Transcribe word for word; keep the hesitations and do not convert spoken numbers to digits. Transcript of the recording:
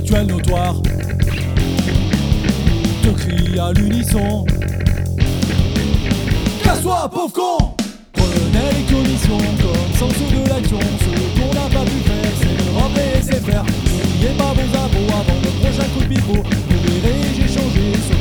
délictuel notoire te crie à l'unisson: casse-toi, pauvre con! Prenez les commissions comme sens de l'action. Ce qu'on n'a pas pu faire, c'est de rappeler et c'est faire. N'oubliez pas vos impôts avant le prochain coup de pipeau. Vous verrez, j'ai changé.